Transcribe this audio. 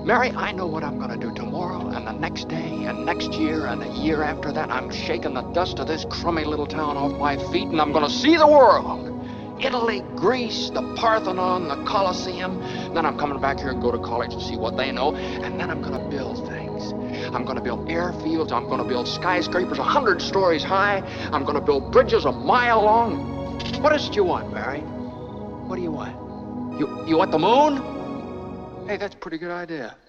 Mary, I know what I'm gonna do tomorrow and the next day and next year and the year after that. I'm shaking the dust of this crummy little town off my feet and I'm gonna see the world. Italy, Greece, the Parthenon, the Colosseum. Then I'm coming back here and go to college and see what they know. And then I'm gonna build things. I'm gonna build airfields. I'm gonna build skyscrapers 100 stories high. I'm gonna build bridges a mile long. What is it you want, Mary? What do you want? You want the moon? Hey, that's a pretty good idea.